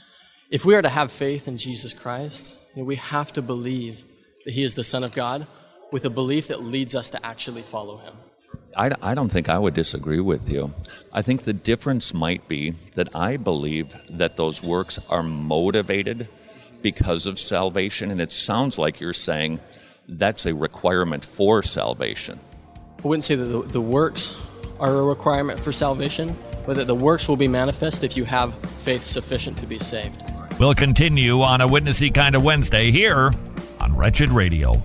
If we are to have faith in Jesus Christ, you know, we have to believe that he is the Son of God with a belief that leads us to actually follow him. I, I don't think I would disagree with you. I think the difference might be that I believe that those works are motivated because of salvation, and it sounds like you're saying that's a requirement for salvation. I wouldn't say that the, the works are a requirement for salvation, but that the works will be manifest if you have faith sufficient to be saved. We'll continue on a Witnessy Kind of Wednesday here on Wretched Radio.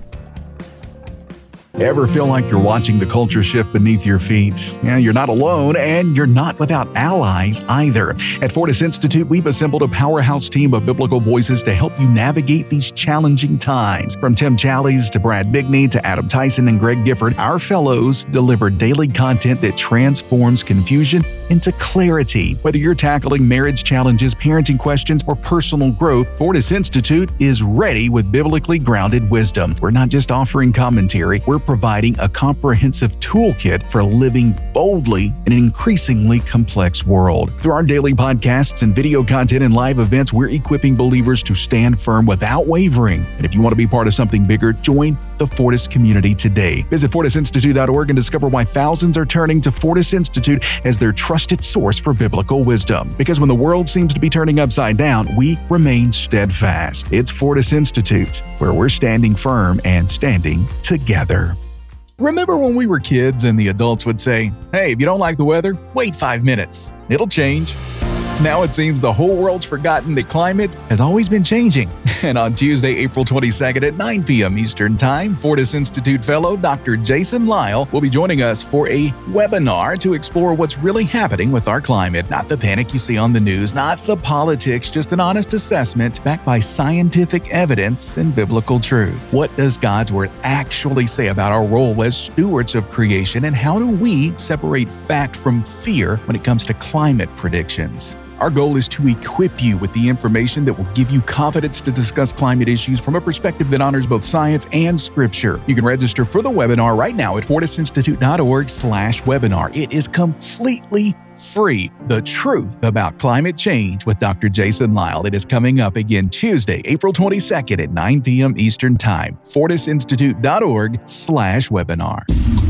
Ever feel like you're watching the culture shift beneath your feet? Yeah, you're not alone, and you're not without allies either. At Fortis Institute, we've assembled a powerhouse team of biblical voices to help you navigate these challenging times. From Tim Challies to Brad Bigney to Adam Tyson and Greg Gifford, our fellows deliver daily content that transforms confusion into clarity. Whether you're tackling marriage challenges, parenting questions, or personal growth, Fortis Institute is ready with biblically grounded wisdom. We're not just offering commentary, we're providing a comprehensive toolkit for living boldly in an increasingly complex world. Through our daily podcasts and video content and live events, we're equipping believers to stand firm without wavering. And if you want to be part of something bigger, join the Fortis community today. Visit fortis institute dot org and discover why thousands are turning to Fortis Institute as their trusted source for biblical wisdom. Because when the world seems to be turning upside down, we remain steadfast. It's Fortis Institute, where we're standing firm and standing together. Remember when we were kids and the adults would say, "Hey, if you don't like the weather, wait five minutes. It'll change." Now it seems the whole world's forgotten that climate has always been changing. And on Tuesday, April twenty-second at nine p.m. Eastern Time, Fortis Institute fellow Doctor Jason Lyle will be joining us for a webinar to explore what's really happening with our climate. Not the panic you see on the news, not the politics, just an honest assessment backed by scientific evidence and biblical truth. What does God's Word actually say about our role as stewards of creation, and how do we separate fact from fear when it comes to climate predictions? Our goal is to equip you with the information that will give you confidence to discuss climate issues from a perspective that honors both science and scripture. You can register for the webinar right now at fortis institute dot org slash webinar. It is completely free. The Truth About Climate Change with Doctor Jason Lyle. It is coming up again Tuesday, April twenty-second at nine p.m. Eastern Time. fortis institute dot org slash webinar.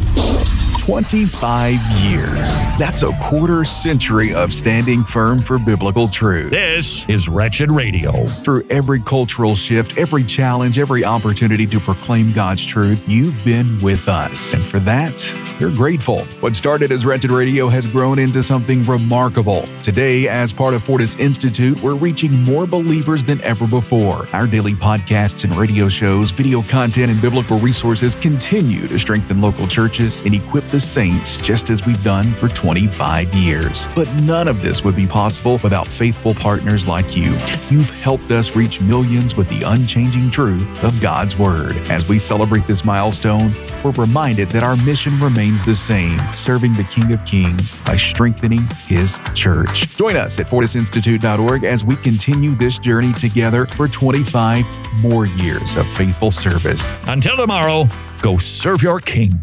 twenty-five years. That's a quarter century of standing firm for biblical truth. This is Wretched Radio. Through every cultural shift, every challenge, every opportunity to proclaim God's truth, you've been with us. And for that, you're grateful. What started as Wretched Radio has grown into something remarkable. Today, as part of Fortis Institute, we're reaching more believers than ever before. Our daily podcasts and radio shows, video content, and biblical resources continue to strengthen local churches and equip the saints just as we've done for twenty-five years. But none of this would be possible without faithful partners like you. You've helped us reach millions with the unchanging truth of God's Word. As we celebrate this milestone, we're reminded that our mission remains the same, serving the King of Kings by strengthening His church. Join us at fortis institute dot org as we continue this journey together for twenty-five more years of faithful service. Until tomorrow, go serve your King.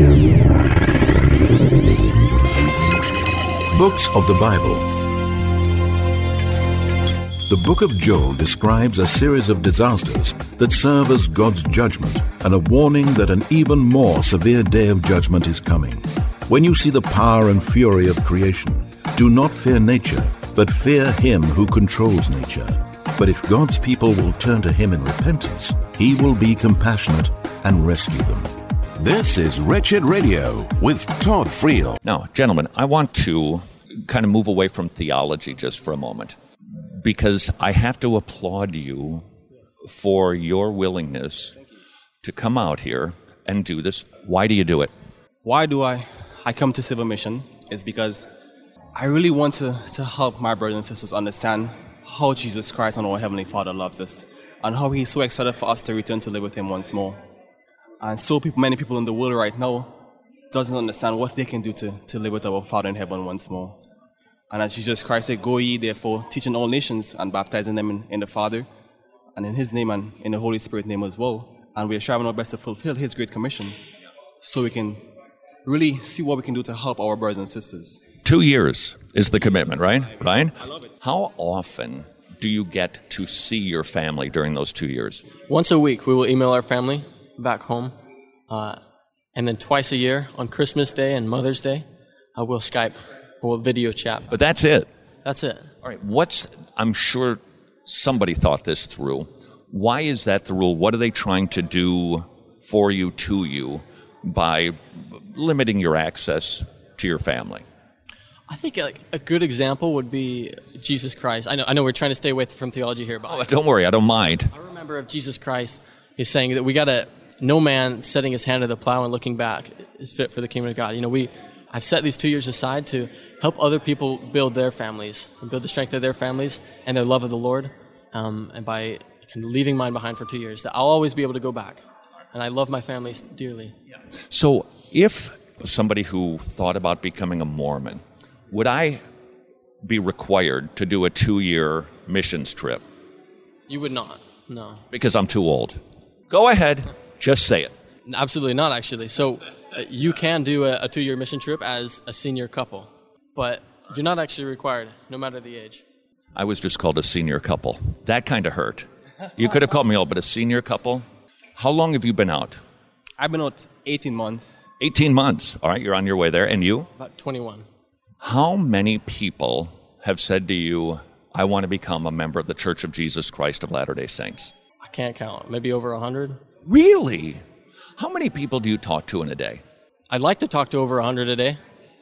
Books of the Bible. The book of Joel describes a series of disasters that serve as God's judgment and a warning that an even more severe day of judgment is coming. When you see the power and fury of creation, do not fear nature, but fear Him who controls nature. But if God's people will turn to Him in repentance, He will be compassionate and rescue them. This is Wretched Radio with Todd Friel. Now, gentlemen, I want to kind of move away from theology just for a moment, because I have to applaud you for your willingness to come out here and do this. Why do you do it? Why do I, I come to Civil Mission is because I really want to, to help my brothers and sisters understand how Jesus Christ and our Heavenly Father loves us, and how He's so excited for us to return to live with Him once more. And so people, many people in the world right now doesn't understand what they can do to, to live with our Father in heaven once more. And as Jesus Christ said, "Go ye therefore, teaching all nations and baptizing them in, in the Father, and in His name and in the Holy Spirit name as well." And we are striving our best to fulfill His great commission so we can really see what we can do to help our brothers and sisters. Two years is the commitment, right, Ryan? I love it. How often do you get to see your family during those two years? Once a week, we will email our family back home. Uh, and then twice a year, on Christmas Day and Mother's Day, uh, we'll Skype, we'll video chat. But that's it? That's it. All right. What's, I'm sure somebody thought this through. Why is that the rule? What are they trying to do for you, to you, by limiting your access to your family? I think a, a good example would be Jesus Christ. I know, I know we're trying to stay away from theology here, but oh, don't worry, I don't mind. I remember of Jesus Christ is saying that we got to, no man setting his hand to the plow and looking back is fit for the kingdom of God. You know, we, I've set these two years aside to help other people build their families and build the strength of their families and their love of the Lord. Um, and by kind of leaving mine behind for two years, that I'll always be able to go back. And I love my family dearly. So if somebody who thought about becoming a Mormon, would I be required to do a two-year missions trip? You would not, no. Because I'm too old. Go ahead, just say it. Absolutely not, actually. So uh, you can do a, a two-year mission trip as a senior couple, but you're not actually required, no matter the age. I was just called a senior couple. That kind of hurt. You could have called me old, but a senior couple? How long have you been out? I've been out eighteen months. eighteen months. All right, you're on your way there. And you? About twenty-one. How many people have said to you, I want to become a member of the Church of Jesus Christ of Latter-day Saints? I can't count. Maybe over one hundred. Really? How many people do you talk to in a day? I'd like to talk to over one hundred a day.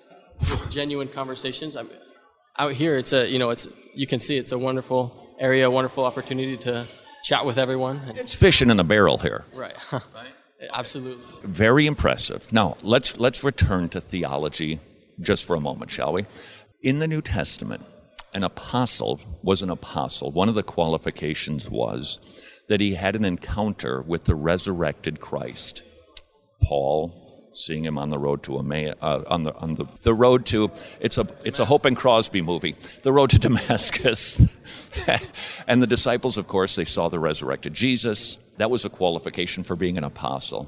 Genuine conversations. I'm, out here, it's a, you know, it's, you can see it's a wonderful area, a wonderful opportunity to chat with everyone. It's fishing in a barrel here. Right. Absolutely. Very impressive. Now, let's let's return to theology just for a moment, shall we? In the New Testament, an apostle was an apostle. One of the qualifications was that he had an encounter with the resurrected Christ. Paul, seeing him on the road to Emmaus, uh, on the on the the road to it's a it's a Hope and Crosby movie, the road to Damascus, and the disciples, of course, they saw the resurrected Jesus. That was a qualification for being an apostle.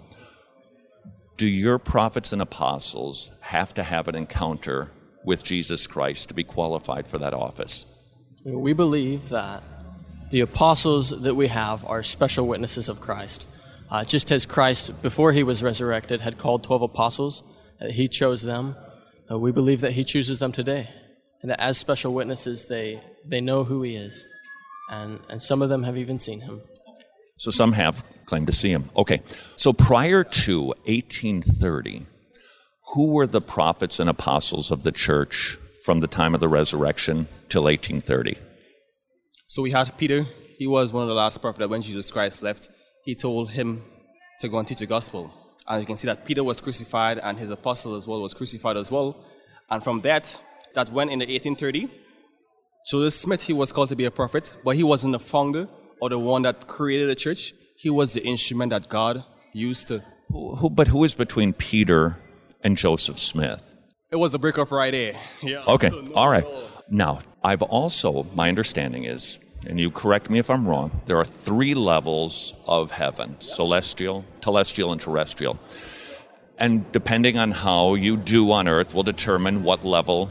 Do your prophets and apostles have to have an encounter with Jesus Christ to be qualified for that office? We believe that the apostles that we have are special witnesses of Christ. Uh, just as Christ, before he was resurrected, had called twelve apostles, uh, he chose them. Uh, we believe that he chooses them today. And that as special witnesses, they, they know who he is. And, and some of them have even seen him. So some have claimed to see him. Okay, so prior to eighteen thirty, who were the prophets and apostles of the church from the time of the resurrection till eighteen thirty? So we had Peter. He was one of the last prophets that when Jesus Christ left, he told him to go and teach the gospel. And you can see that Peter was crucified and his apostle as well was crucified as well. And from that, that went in the eighteen thirty. Joseph Smith, he was called to be a prophet, but he wasn't the founder or the one that created the church. He was the instrument that God used to... Who, who, but who is between Peter and Joseph Smith? It was the break of Friday. Yeah. Okay, all right. Now, I've also, my understanding is, and you correct me if I'm wrong, there are three levels of heaven, celestial, telestial, and terrestrial. And depending on how you do on earth will determine what level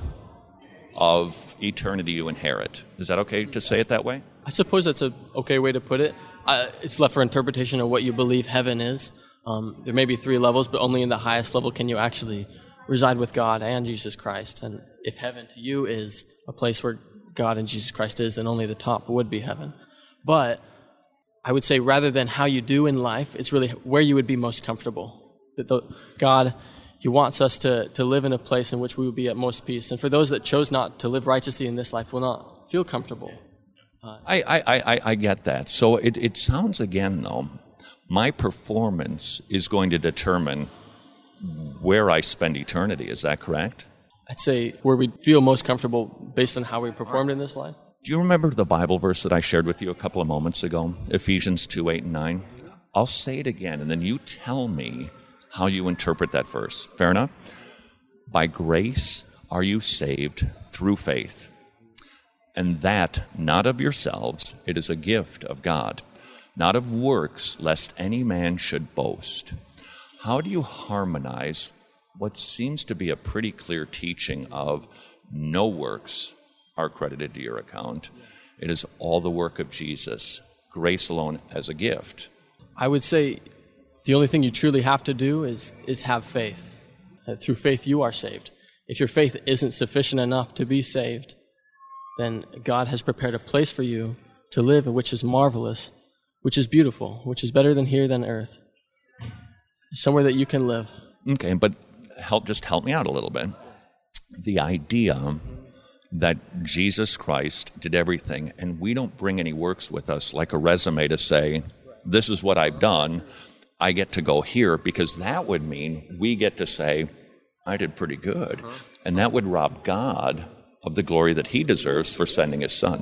of eternity you inherit. Is that okay to say it that way? I suppose that's an okay way to put it. Uh, it's left for interpretation of what you believe heaven is. Um, there may be three levels, but only in the highest level can you actually reside with God and Jesus Christ. And if heaven to you is a place where God and Jesus Christ is, then only the top would be heaven. But I would say rather than how you do in life, it's really where you would be most comfortable. That the, God, he wants us to, to live in a place in which we would be at most peace. And for those that chose not to live righteously in this life will not feel comfortable. Uh, I, I, I, I get that. So it, it sounds again, though, my performance is going to determine where I spend eternity. Is that correct? I'd say where we feel most comfortable based on how we performed in this life. Do you remember the Bible verse that I shared with you a couple of moments ago? Ephesians two, eight, and nine? I'll say it again, and then you tell me how you interpret that verse. Fair enough? By grace are you saved through faith, and that not of yourselves, it is a gift of God, not of works, lest any man should boast. How do you harmonize what seems to be a pretty clear teaching of no works are credited to your account, It is all the work of Jesus, grace alone as a gift. I would say the only thing you truly have to do is, is have faith. Uh, through faith, you are saved. If your faith isn't sufficient enough to be saved, then God has prepared a place for you to live, which is marvelous, which is beautiful, which is better than here than earth. Somewhere that you can live. Okay, but help just help me out a little bit. The idea that Jesus Christ did everything, and we don't bring any works with us like a resume to say, this is what I've done, I get to go here, because that would mean we get to say, I did pretty good. And that would rob God of the glory that he deserves for sending his son.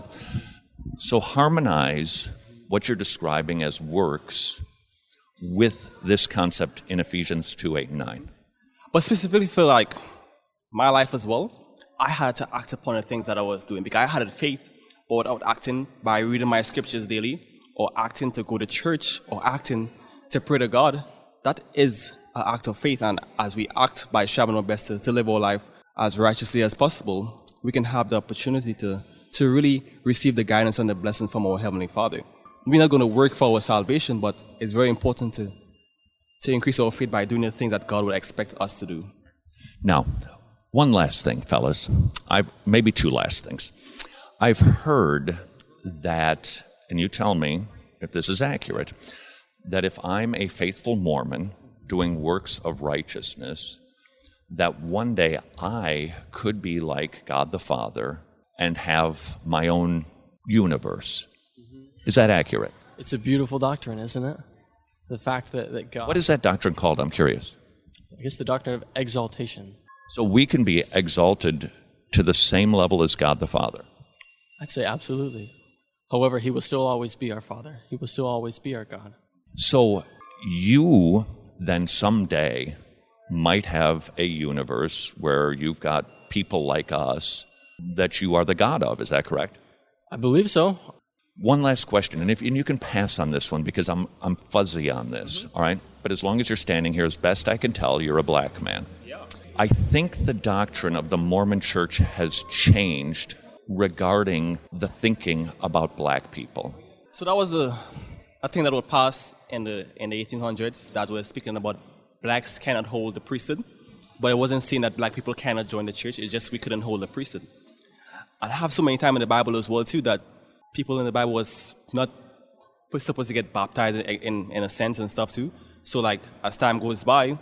So harmonize what you're describing as works with this concept in Ephesians two, eight, and nine. But specifically for like my life as well, I had to act upon the things that I was doing because I had faith, but without acting by reading my scriptures daily, or acting to go to church, or acting to pray to God. That is an act of faith, and as we act by striving our best to, to live our life as righteously as possible, we can have the opportunity to, to really receive the guidance and the blessing from our Heavenly Father. We're not going to work for our salvation, but it's very important to, to increase our faith by doing the things that God would expect us to do. Now, one last thing, fellas. I've maybe two last things. I've heard that, and you tell me if this is accurate, that if I'm a faithful Mormon doing works of righteousness, that one day I could be like God the Father and have my own universe. Is that accurate? It's a beautiful doctrine, isn't it? The fact that, that God... What is that doctrine called? I'm curious. I guess the doctrine of exaltation. So we can be exalted to the same level as God the Father? I'd say absolutely. However, he will still always be our Father. He will still always be our God. So you then someday might have a universe where you've got people like us that you are the God of. Is that correct? I believe so. One last question, and if and you can pass on this one because I'm I'm fuzzy on this, mm-hmm. all right? But as long as you're standing here, as best I can tell, you're a black man. Yeah. I think the doctrine of the Mormon Church has changed regarding the thinking about black people. So that was a, a thing that would pass in the in the eighteen hundreds that was speaking about blacks cannot hold the priesthood, but it wasn't saying that black people cannot join the church. It's just we couldn't hold the priesthood. I have so many times in the Bible as well too that people in the Bible was not supposed to get baptized in, in, in a sense and stuff too. So like as time goes by,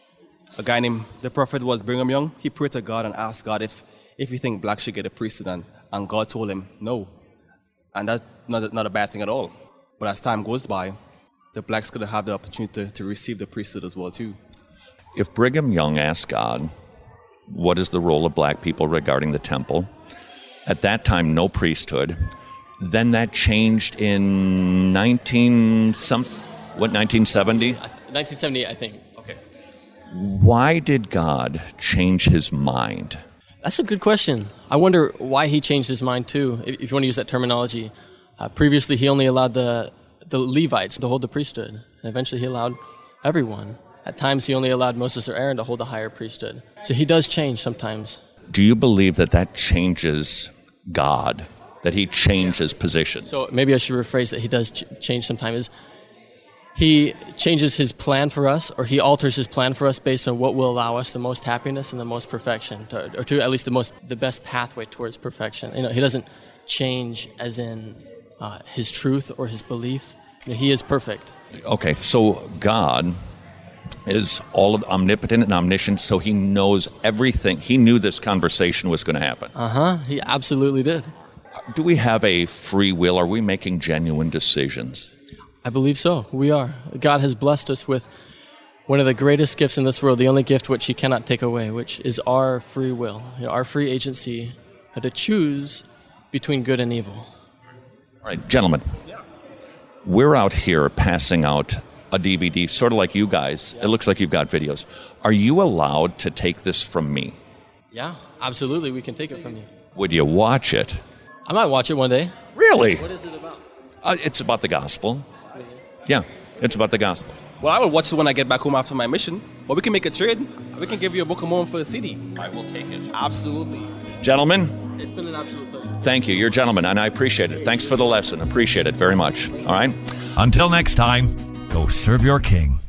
a guy named the prophet was Brigham Young. He prayed to God and asked God if if he think blacks should get a priesthood, and, and God told him no. And that's not a, not a bad thing at all. But as time goes by, the blacks could have the opportunity to, to receive the priesthood as well too. If Brigham Young asked God, what is the role of black people regarding the temple? At that time, no priesthood. Then that changed in nineteen some what nineteen seventy? nineteen seventy, I think. Okay. Why did God change his mind? That's a good question. I wonder why he changed his mind too, if you want to use that terminology. Uh, previously, he only allowed the the Levites to hold the priesthood, and eventually he allowed everyone. At times, he only allowed Moses or Aaron to hold the higher priesthood. So he does change sometimes. Do you believe that that changes God? That he changes position? So maybe I should rephrase that he does ch- change sometimes. Is he changes his plan for us, or he alters his plan for us based on what will allow us the most happiness and the most perfection, to, or to at least the most the best pathway towards perfection. You know, he doesn't change as in uh, his truth or his belief. You know, he is perfect. Okay, so God is all of omnipotent and omniscient, so he knows everything. He knew this conversation was going to happen. Uh-huh, he absolutely did. Do we have a free will? Are we making genuine decisions? I believe so. We are. God has blessed us with one of the greatest gifts in this world, the only gift which he cannot take away, which is our free will, you know, our free agency to choose between good and evil. All right, gentlemen, we're out here passing out a D V D, sort of like you guys. It looks like you've got videos. Are you allowed to take this from me? Yeah, absolutely. We can take it from you. Would you watch it? I might watch it one day. Really? What is it about? Uh, it's about the gospel. Yeah, it's about the gospel. Well, I will watch it when I get back home after my mission. Well, we can make a trade. We can give you a Book of Mormon for the C D. I will take it. Absolutely. Gentlemen, It's been an absolute pleasure. Thank you. You're a gentleman, and I appreciate it. Thanks for the lesson. Appreciate it very much. All right? Until next time, go serve your king.